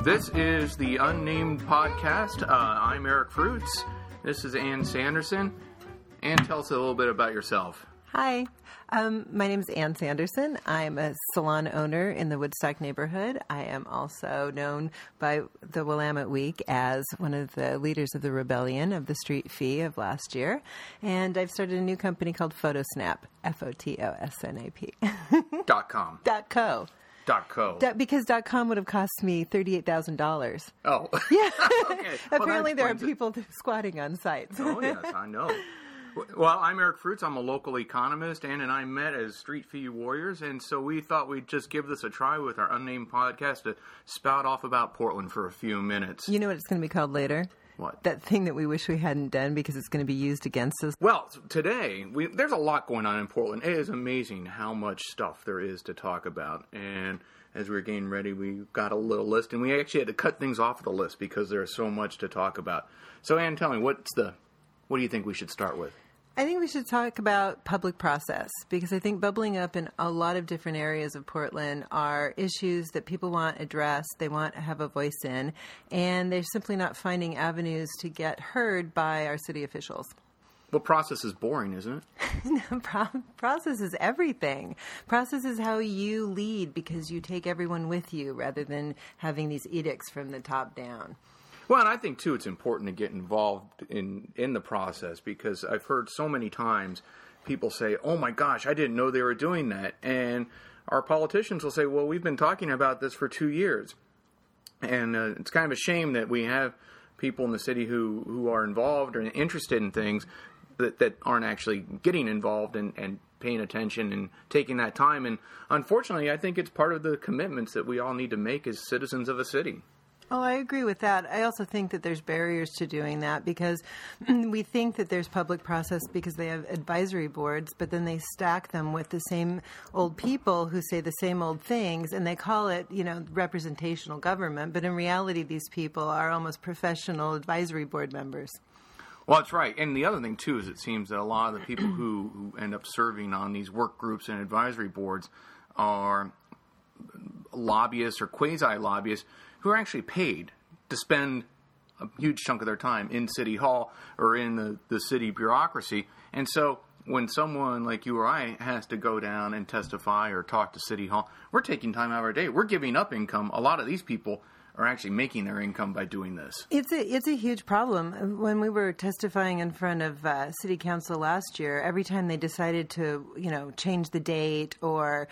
This is the Unnamed Podcast. I'm Eric Fruits. This is Ann Sanderson. Ann, tell us a little bit about yourself. Hi, my name is Ann Sanderson. I'm a salon owner in the Woodstock neighborhood. I am also known by the Willamette Week as one of the leaders of the rebellion of the street fee of last year. And I've started a new company called Photosnap, F-O-T-O-S-N-A-P. .com. .co. .co. Because .com would have cost me $38,000. Oh. Yeah. Okay. Apparently there are people squatting on sites. Oh, yes, I know. Well, I'm Eric Fruits. I'm a local economist. Ann and I met as street fee warriors, and so we thought we'd just give this a try with our Unnamed Podcast to spout off about Portland for a few minutes. You know what it's going to be called later? What? That thing that we wish we hadn't done because it's going to be used against us. Well, today, there's a lot going on in Portland. It is amazing how much stuff there is to talk about. And as we were getting ready, we got a little list, and we actually had to cut things off of the list because there's so much to talk about. So, Ann, tell me, what do you think we should start with? I think we should talk about public process because I think bubbling up in a lot of different areas of Portland are issues that people want addressed, they want to have a voice in, and they're simply not finding avenues to get heard by our city officials. Well, process is boring, isn't it? Process is everything. Process is how you lead because you take everyone with you rather than having these edicts from the top down. Well, and I think, too, it's important to get involved in the process because I've heard so many times people say, oh, my gosh, I didn't know they were doing that. And our politicians will say, well, we've been talking about this for 2 years. And it's kind of a shame that we have people in the city who are involved or interested in things that aren't actually getting involved and paying attention and taking that time. And unfortunately, I think it's part of the commitments that we all need to make as citizens of a city. Oh, I agree with that. I also think that there's barriers to doing that because we think that there's public process because they have advisory boards, but then they stack them with the same old people who say the same old things, and they call it, representational government. But in reality, these people are almost professional advisory board members. Well, that's right. And the other thing, too, is it seems that a lot of the people who end up serving on these work groups and advisory boards are lobbyists or quasi-lobbyists who are actually paid to spend a huge chunk of their time in City Hall or in the city bureaucracy. And so when someone like you or I has to go down and testify or talk to City Hall, we're taking time out of our day. We're giving up income. A lot of these people are actually making their income by doing this. It's a huge problem. When we were testifying in front of City Council last year, every time they decided to, change the date or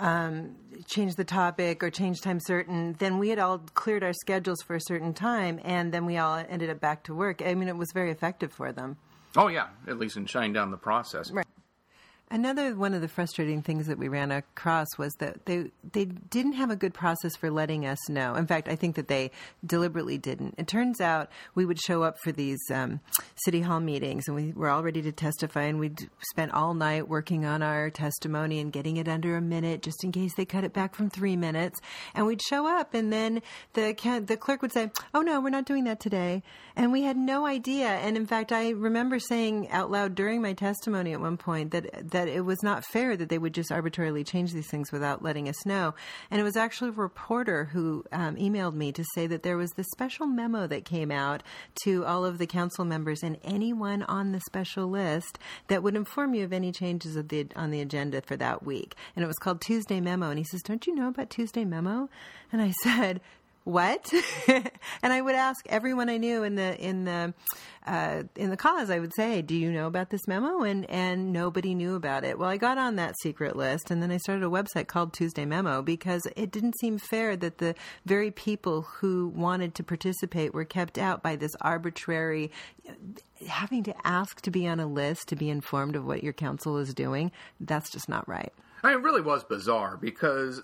change the topic or change time certain, then we had all cleared our schedules for a certain time, and then we all ended up back to work. I mean, it was very effective for them. Oh, yeah, at least in shutting down the process. Right. Another one of the frustrating things that we ran across was that they didn't have a good process for letting us know. In fact, I think that they deliberately didn't. It turns out we would show up for these City Hall meetings, and we were all ready to testify, and we'd spent all night working on our testimony and getting it under a minute just in case they cut it back from 3 minutes. And we'd show up, and then the clerk would say, oh, no, we're not doing that today. And we had no idea. And, in fact, I remember saying out loud during my testimony at one point that it was not fair that they would just arbitrarily change these things without letting us know. And it was actually a reporter who emailed me to say that there was this special memo that came out to all of the council members and anyone on the special list that would inform you of any changes on the agenda for that week. And it was called Tuesday Memo. And he says, don't you know about Tuesday Memo? And I said, what? And I would ask everyone I knew in the cause. I would say, do you know about this memo? And nobody knew about it. Well, I got on that secret list, and then I started a website called Tuesday Memo because it didn't seem fair that the very people who wanted to participate were kept out by this arbitrary having to ask to be on a list to be informed of what your council is doing. That's just not right. I mean, it really was bizarre because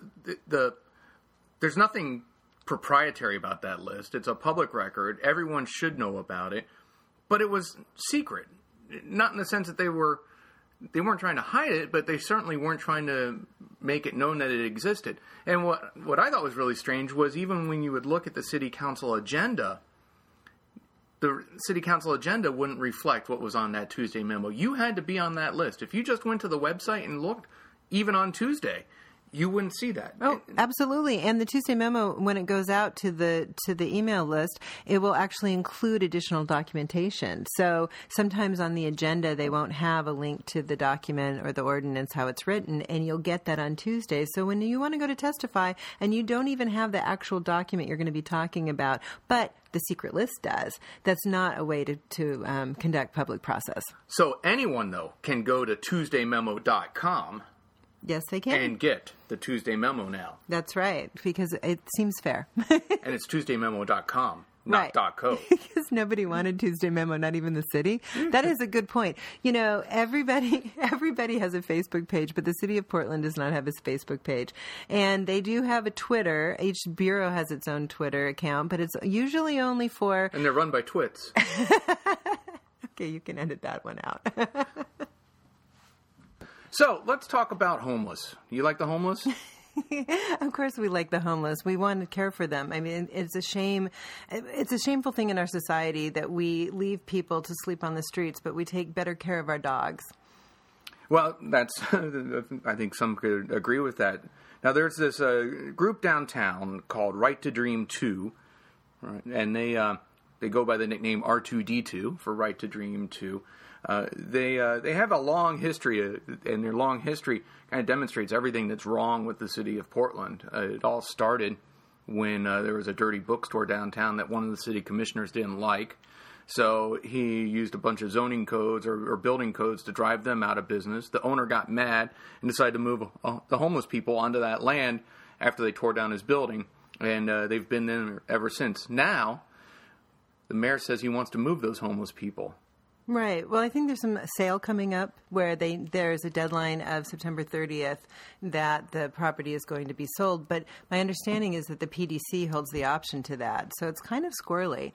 there's nothing proprietary about that list. It's a public record. Everyone should know about it. But it was secret. Not in the sense that they weren't trying to hide it, but they certainly weren't trying to make it known that it existed. And what I thought was really strange was even when you would look at the city council agenda, the city council agenda wouldn't reflect what was on that Tuesday memo. You had to be on that list. If you just went to the website and looked, even on Tuesday, you wouldn't see that. Oh, absolutely. And the Tuesday memo, when it goes out to the email list, it will actually include additional documentation. So sometimes on the agenda, they won't have a link to the document or the ordinance, how it's written, and you'll get that on Tuesday. So when you want to go to testify and you don't even have the actual document you're going to be talking about, but the secret list does, that's not a way to conduct public process. So anyone, though, can go to TuesdayMemo.com. Yes, they can. And get the Tuesday Memo now. That's right, because it seems fair. And it's TuesdayMemo.com, not right. .co. Because nobody wanted Tuesday Memo, not even the city. That is a good point. You know, everybody has a Facebook page, but the city of Portland does not have a Facebook page. And they do have a Twitter. Each bureau has its own Twitter account, but it's usually only for... And they're run by twits. Okay, you can edit that one out. So, let's talk about homeless. You like the homeless? Of course we like the homeless. We want to care for them. I mean, it's a shame. It's a shameful thing in our society that we leave people to sleep on the streets, but we take better care of our dogs. Well, that's, I think some could agree with that. Now, there's this group downtown called Right to Dream 2, right? And they go by the nickname R2D2 for Right to Dream 2. They have a long history, and their long history kind of demonstrates everything that's wrong with the city of Portland. It all started when there was a dirty bookstore downtown that one of the city commissioners didn't like. So he used a bunch of zoning codes or building codes to drive them out of business. The owner got mad and decided to move the homeless people onto that land after they tore down his building, and they've been there ever since. Now, the mayor says he wants to move those homeless people. Right. Well, I think there's some sale coming up where there's a deadline of September 30th that the property is going to be sold. But my understanding is that the PDC holds the option to that. So it's kind of squirrely.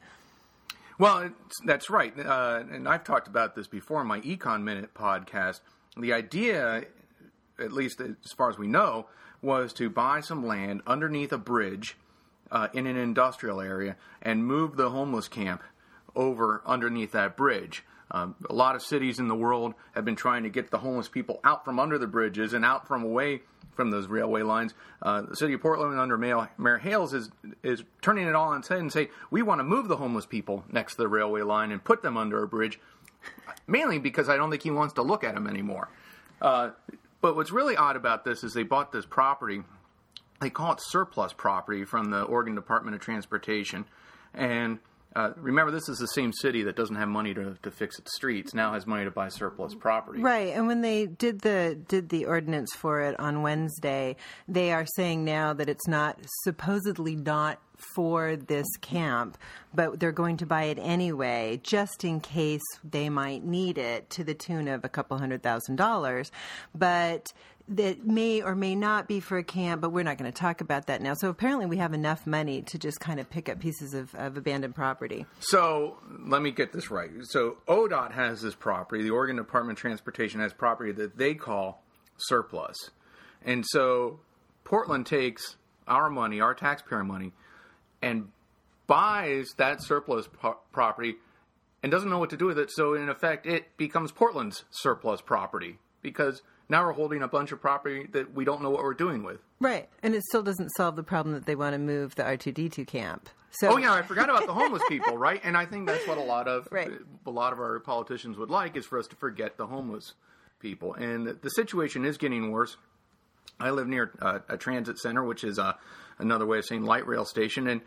Well, that's right. And I've talked about this before in my Econ Minute podcast. The idea, at least as far as we know, was to buy some land underneath a bridge in an industrial area and move the homeless camp over underneath that bridge. A lot of cities in the world have been trying to get the homeless people out from under the bridges and out from away from those railway lines. The city of Portland under Mayor Hales is turning it all on its head and saying, we want to move the homeless people next to the railway line and put them under a bridge, mainly because I don't think he wants to look at them anymore. But what's really odd about this is they bought this property. They call it surplus property from the Oregon Department of Transportation. And remember, this is the same city that doesn't have money to fix its streets, now has money to buy surplus property. Right, and when they did the ordinance for it on Wednesday, they are saying now that it's supposedly not for this camp, but they're going to buy it anyway, just in case they might need it, to the tune of $200,000. But that may or may not be for a camp, but we're not going to talk about that now. So apparently we have enough money to just kind of pick up pieces of abandoned property. So let me get this right. So ODOT has this property. The Oregon Department of Transportation has property that they call surplus. And so Portland takes our money, our taxpayer money, and buys that surplus property and doesn't know what to do with it. So in effect, it becomes Portland's surplus property because now we're holding a bunch of property that we don't know what we're doing with. Right. And it still doesn't solve the problem that they want to move the R2D2 camp. So. Oh, yeah, I forgot about the homeless people, right? And I think that's what a lot of our politicians would like, is for us to forget the homeless people. And the situation is getting worse. I live near a transit center, which is another way of saying light rail station. And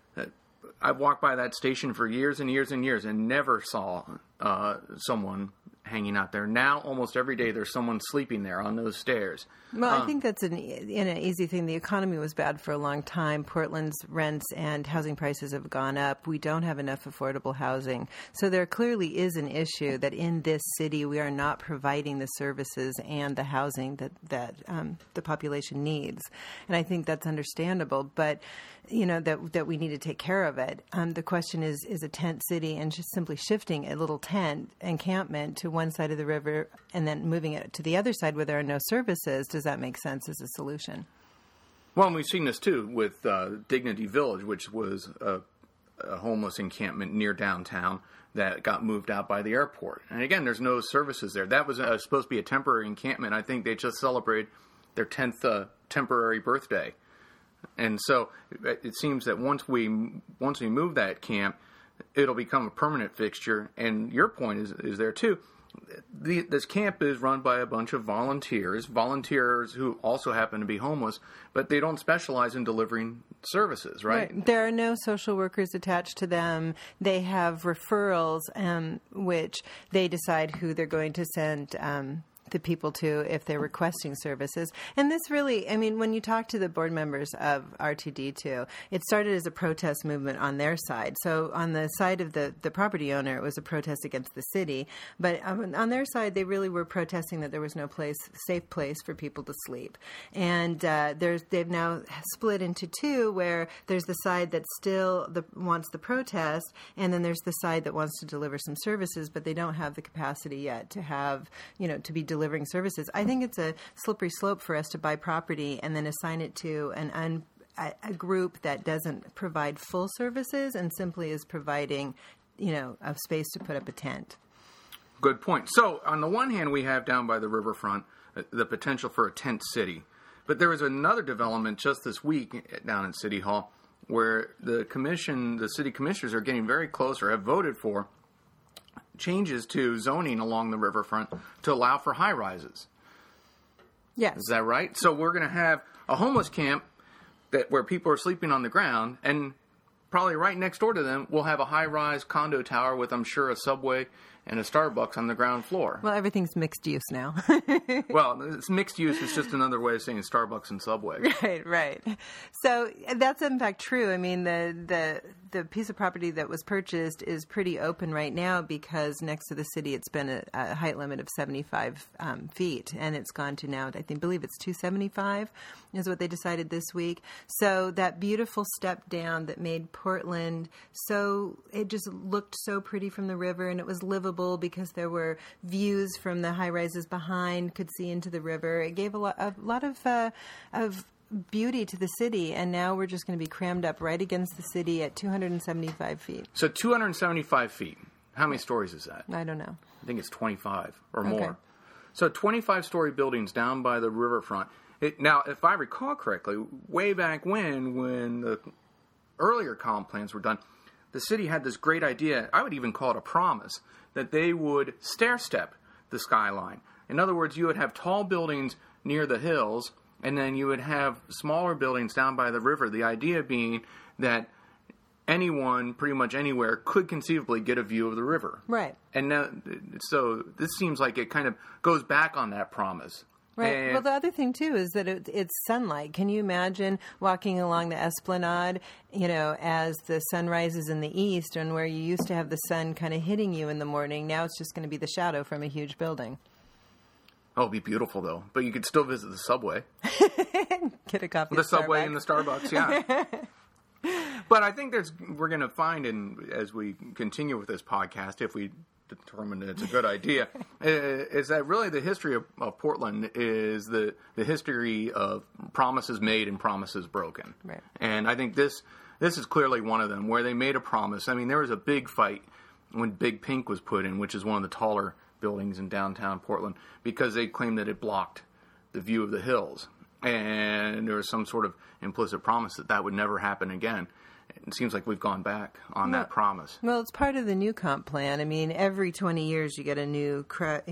I've walked by that station for years and years and years and never saw someone hanging out there. Now, almost every day, there's someone sleeping there on those stairs. Well, I think that's an easy thing. The economy was bad for a long time. Portland's rents and housing prices have gone up. We don't have enough affordable housing. So there clearly is an issue that in this city we are not providing the services and the housing that the population needs. And I think that's understandable. But, you know, that we need to take care of it. The question is a tent city and just simply shifting a little tent encampment to one side of the river and then moving it to the other side where there are no services, does that make sense as a solution? Well, and we've seen this too with Dignity Village, which was a homeless encampment near downtown that got moved out by the airport. And again, there's no services there. That was supposed to be a temporary encampment. I think they just celebrated their 10th temporary birthday. And so it seems that once we move that camp, it'll become a permanent fixture. And your point is there too. This camp is run by a bunch of volunteers who also happen to be homeless, but they don't specialize in delivering services, right? There are no social workers attached to them. They have referrals, which they decide who they're going to send the people to if they're requesting services. And this really, I mean, when you talk to the board members of R2D2, it started as a protest movement on their side. So on the side of the property owner, it was a protest against the city. But on their side, they really were protesting that there was no safe place for people to sleep. And they've now split into two, where there's the side that still wants the protest, and then there's the side that wants to deliver some services, but they don't have the capacity yet to have, to be delivering services. I think it's a slippery slope for us to buy property and then assign it to a group that doesn't provide full services and simply is providing, a space to put up a tent. Good point. So on the one hand, we have down by the riverfront the potential for a tent city. But there was another development just this week down in City Hall where the city commissioners are getting very close or have voted for changes to zoning along the riverfront to allow for high rises. Yes. Is that right? So we're going to have a homeless camp where people are sleeping on the ground, and probably right next door to them we'll have a high-rise condo tower with, I'm sure, a Subway and a Starbucks on the ground floor. Well, everything's mixed use now. Well, it's mixed use. It's just another way of saying Starbucks and Subway. Right. So that's in fact true. I mean, the piece of property that was purchased is pretty open right now because next to the city it's been a height limit of 75 feet, and it's gone to now, I believe it's 275 is what they decided this week. So that beautiful step down that made Portland it just looked so pretty from the river, and it was livable because there were views from the high rises behind, could see into the river. It gave a lot of beauty to the city, and now we're just going to be crammed up right against the city at 275 feet. So 275 feet. How many stories is that? I don't know. I think it's 25 or more. So 25-story buildings down by the riverfront. Now, if I recall correctly, way back when the earlier comp plans were done, the city had this great idea, I would even call it a promise, that they would stair-step the skyline. In other words, you would have tall buildings near the hills, and then you would have smaller buildings down by the river. The idea being that anyone, pretty much anywhere, could conceivably get a view of the river. Right. And now, so this seems like it kind of goes back on that promise. Right. And, well, the other thing, too, is that it's sunlight. Can you imagine walking along the Esplanade, as the sun rises in the east, and where you used to have the sun kind of hitting you in the morning, now it's just going to be the shadow from a huge building. Oh, it'd be beautiful, though. But you could still visit the Subway. Get a coffee The Subway and the Starbucks, yeah. But I think we're going to find, as we continue with this podcast, if we determine that it's a good idea, is that really the history of Portland is the history of promises made and promises broken. Right. And I think this is clearly one of them, where they made a promise. I mean, there was a big fight when Big Pink was put in, which is one of the taller buildings in downtown Portland, because they claimed that it blocked the view of the hills. And there was some sort of implicit promise that would never happen again. It seems like we've gone back on that promise. Well, it's part of the new comp plan. I mean, every 20 years you get a new crack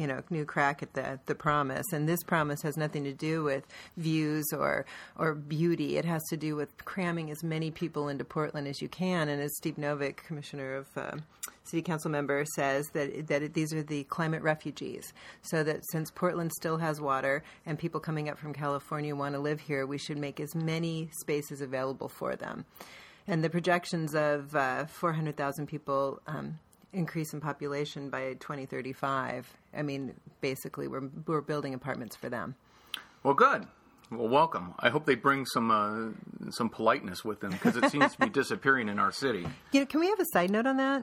at the promise, and this promise has nothing to do with views or beauty. It has to do with cramming as many people into Portland as you can. And as Steve Novick, Commissioner of City Council member, says that these are the climate refugees. So that since Portland still has water and people coming up from California want to live here, we should make as many spaces available for them. And the projections of 400,000 people increase in population by 2035. I mean, basically, we're building apartments for them. Well, good. Well, welcome. I hope they bring some politeness with them, because it seems to be disappearing in our city. Can we have a side note on that?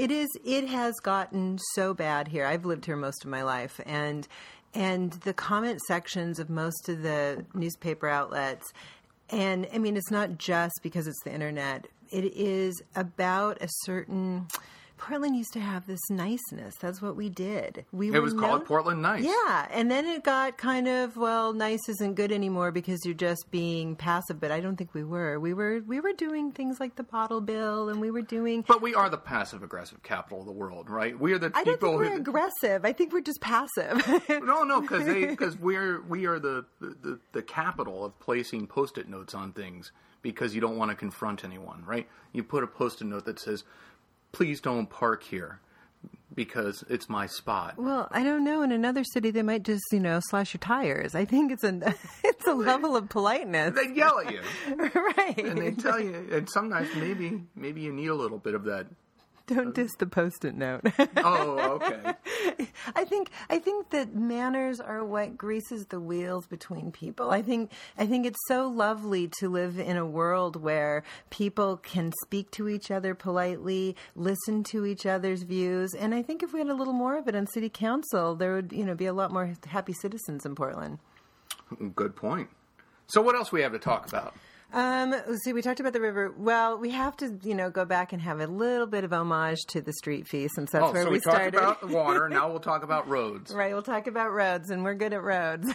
It has gotten so bad here. I've lived here most of my life, and the comment sections of most of the newspaper outlets. And, I mean, it's not just because it's the internet. It is about a certain Portland used to have this niceness. That's what we did. It was called Portland Nice. Yeah, and then it got kind of, well, nice isn't good anymore because you're just being passive. But I don't think we were. We were doing things like the bottle bill, and we were doing. But we are the passive aggressive capital of the world, right? We are the people. I don't think we're aggressive. I think we're just passive. No, because we are the capital of placing Post-it notes on things because you don't want to confront anyone, right? You put a Post-it note that says, "Please don't park here because it's my spot." Well, I don't know. In another city, they might just, slash your tires. I think it's a level of politeness. They yell at you, right? And they tell you, and sometimes maybe you need a little bit of that. Don't diss the Post-it note. Oh, okay. I think that manners are what greases the wheels between people. I think it's so lovely to live in a world where people can speak to each other politely, listen to each other's views, and I think if we had a little more of it on city council, there would be a lot more happy citizens in Portland. Good point. So what else we have to talk about? Let's see, we talked about the river. Well, we have to, go back and have a little bit of homage to the street fee since that's where we started. So we talked about the water, now we'll talk about roads. Right, we'll talk about roads, and we're good at roads.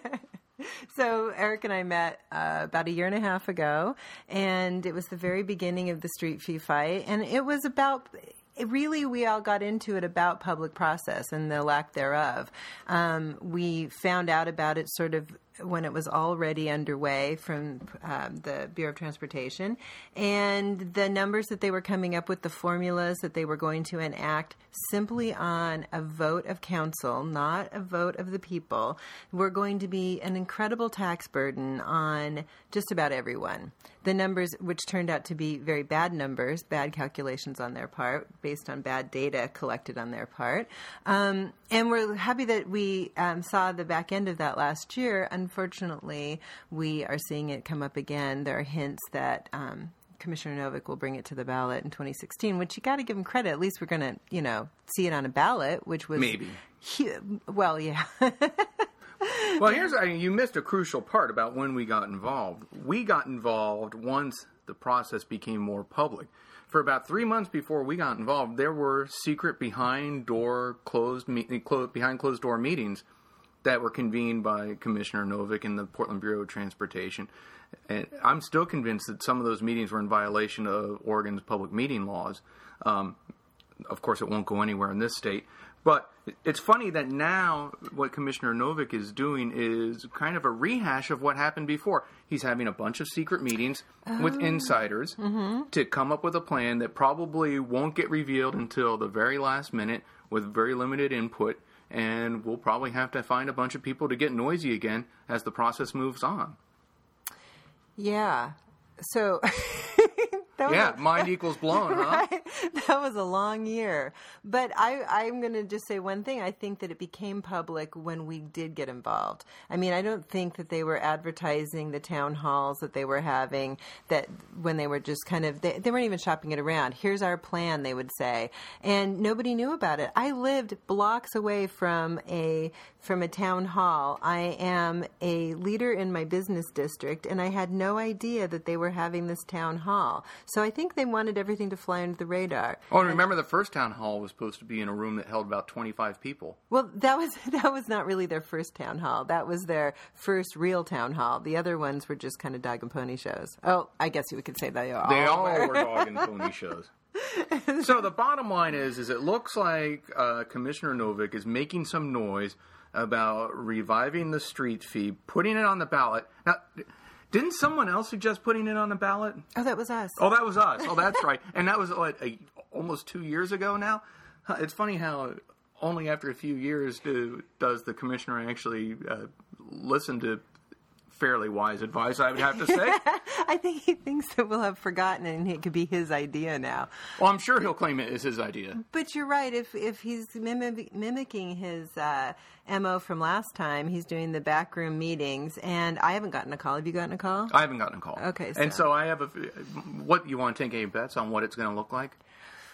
So Eric and I met about a year and a half ago, and it was the very beginning of the street fee fight, and it was about... Really, we all got into it about public process and the lack thereof. We found out about it sort of when it was already underway from the Bureau of Transportation, and the numbers that they were coming up with, the formulas that they were going to enact simply on a vote of council, not a vote of the people, were going to be an incredible tax burden on just about everyone. The numbers, which turned out to be very bad numbers, bad calculations on their part, based on bad data collected on their part. And we're happy that we saw the back end of that last year. Unfortunately, we are seeing it come up again. There are hints that Commissioner Novick will bring it to the ballot in 2016, which you got to give him credit. At least we're going to, see it on a ballot, which was... Maybe. Well, yeah. Well, you missed a crucial part about when we got involved. We got involved once the process became more public. For about 3 months before we got involved, there were secret behind closed door meetings that were convened by Commissioner Novick and the Portland Bureau of Transportation. And I'm still convinced that some of those meetings were in violation of Oregon's public meeting laws. Of course, it won't go anywhere in this state. But it's funny that now what Commissioner Novick is doing is kind of a rehash of what happened before. He's having a bunch of secret meetings with insiders to come up with a plan that probably won't get revealed until the very last minute with very limited input. And we'll probably have to find a bunch of people to get noisy again as the process moves on. Yeah. So... mind equals blown, huh? Right? That was a long year. But I'm going to just say one thing. I think that it became public when we did get involved. I mean, I don't think that they were advertising the town halls that they were having, that when they were just kind of, they weren't even shopping it around. Here's our plan, they would say. And nobody knew about it. I lived blocks away from a town hall. I am a leader in my business district, and I had no idea that they were having this town hall. So I think they wanted everything to fly under the radar. Oh, and remember the first town hall was supposed to be in a room that held about 25 people. Well, that was not really their first town hall. That was their first real town hall. The other ones were just kind of dog and pony shows. Oh, I guess you could say they all were dog and pony shows. So the bottom line is it looks like Commissioner Novick is making some noise about reviving the street fee, putting it on the ballot. Now, didn't someone else suggest putting it on the ballot? Oh, that was us. Oh, that was us. Oh, that's right. And that was almost 2 years ago now. It's funny how only after a few years does the commissioner actually listen to fairly wise advice, I would have to say. I think he thinks that we'll have forgotten and it could be his idea now. Well, I'm sure he'll claim it is his idea. But you're right. If he's mimicking his MO from last time, he's doing the backroom meetings, and I haven't gotten a call. Have you gotten a call? I haven't gotten a call. Okay. And so I have what, you want to take any bets on what it's going to look like?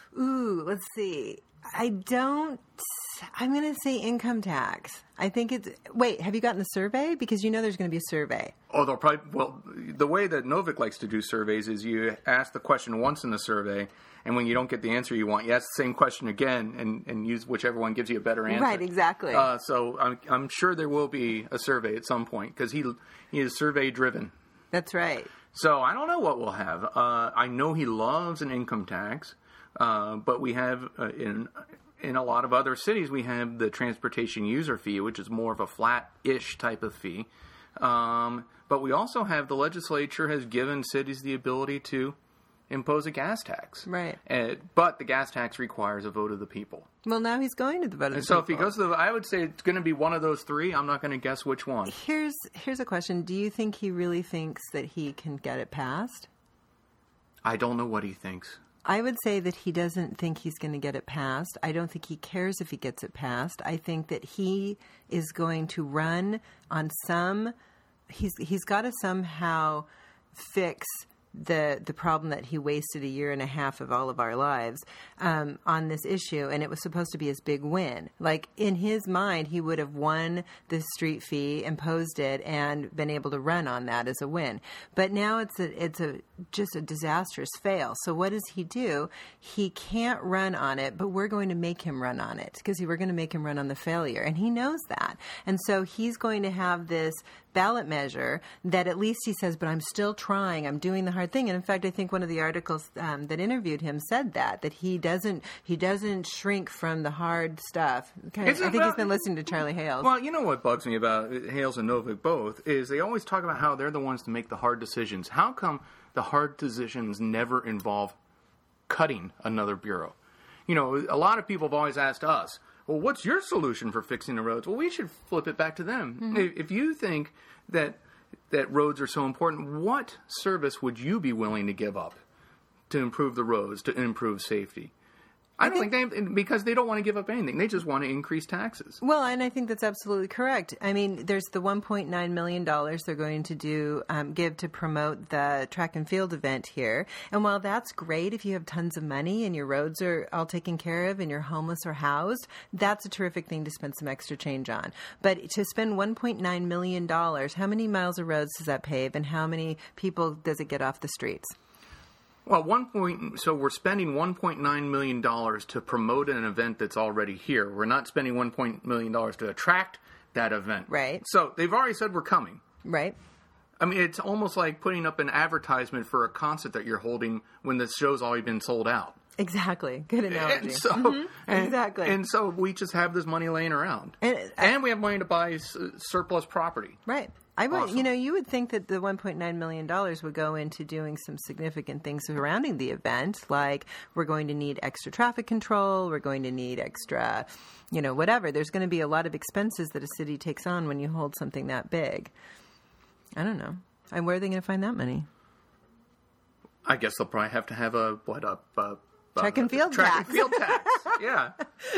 Ooh, let's see. I'm going to say income tax. I think it's... Wait, have you gotten the survey? Because you know there's going to be a survey. Oh, they'll probably... Well, the way that Novick likes to do surveys is you ask the question once in the survey, and when you don't get the answer you want, you ask the same question again and use whichever one gives you a better answer. Right, exactly. So I'm sure there will be a survey at some point, because he is survey-driven. That's right. So I don't know what we'll have. I know he loves an income tax, but we have in a lot of other cities we have the transportation user fee, which is more of a flat-ish type of fee. But we also have the legislature has given cities the ability to impose a gas tax. Right. But the gas tax requires a vote of the people. Well, now he's going to the vote of the people. So if he goes to I would say it's going to be one of those three. I'm not going to guess which one. Here's a question. Do you think he really thinks that he can get it passed? I don't know what he thinks. I would say that he doesn't think he's going to get it passed. I don't think he cares if he gets it passed. I think that he is going to run on some... He's got to somehow fix the problem that he wasted 1.5 years of all of our lives on this issue, and it was supposed to be his big win. Like, in his mind, he would have won the street fee, imposed it, and been able to run on that as a win. But now it's just a disastrous fail. So what does he do? He can't run on it, but we're going to make him run on it, because we're going to make him run on the failure, and he knows that. And so he's going to have this ballot measure that at least he says, but I'm still trying, I'm doing the hard thing. And in fact, I think one of the articles that interviewed him said that he doesn't shrink from the hard stuff. I think he's been listening to Charlie Hales. Well, you know what bugs me about Hales and Novick both is they always talk about how they're the ones to make the hard decisions. How come the hard decisions never involve cutting another bureau? You know, a lot of people have always asked us, well, what's your solution for fixing the roads? Well, we should flip it back to them. Mm-hmm. If you think that roads are so important, what service would you be willing to give up to improve the roads, to improve safety? I don't think because they don't want to give up anything. They just want to increase taxes. Well, and I think that's absolutely correct. I mean, there's the $1.9 million they're going to give to promote the track and field event here. And while that's great if you have tons of money and your roads are all taken care of and you're homeless or housed, that's a terrific thing to spend some extra change on. But to spend $1.9 million, how many miles of roads does that pave, and how many people does it get off the streets? Well, so we're spending $1.9 million to promote an event that's already here. We're not spending $1 million to attract that event. Right. So they've already said we're coming. Right. I mean, it's almost like putting up an advertisement for a concert that you're holding when the show's already been sold out. Exactly. Good analogy. And so, exactly. And so we just have this money laying around. And we have money to buy surplus property. Right. Awesome. You would think that the $1.9 million would go into doing some significant things surrounding the event, like we're going to need extra traffic control, we're going to need extra, whatever. There's going to be a lot of expenses that a city takes on when you hold something that big. I don't know. And where are they going to find that money? I guess they'll probably have to have a track and field tax. Track and field tax, yeah.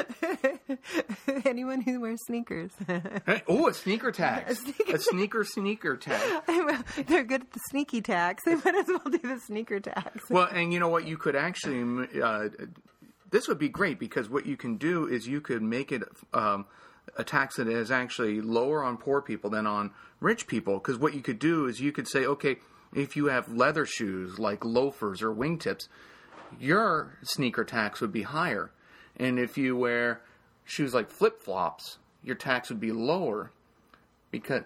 Anyone who wears sneakers. Oh, a sneaker tax. A sneaker tax. They're good at the sneaky tax. They might as well do the sneaker tax. Well, and you know what? You could actually... this would be great, because what you can do is you could make it a tax that is actually lower on poor people than on rich people. Because what you could do is you could say, okay, if you have leather shoes like loafers or wingtips, your sneaker tax would be higher. And if you wear shoes like flip-flops, your tax would be lower, because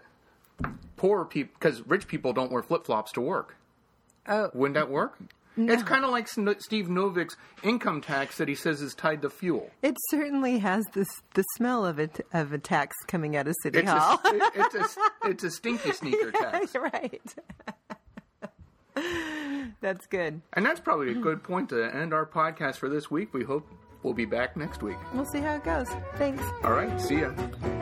rich people don't wear flip-flops to work. Oh. Wouldn't that work? No. It's kind of like Steve Novick's income tax that he says is tied to fuel. It certainly has the smell of a tax coming out of City Hall. It's a stinky sneaker tax. Right. That's good. And that's probably a good point to end our podcast for this week. We hope we'll be back next week. We'll see how it goes. Thanks. All right. See ya.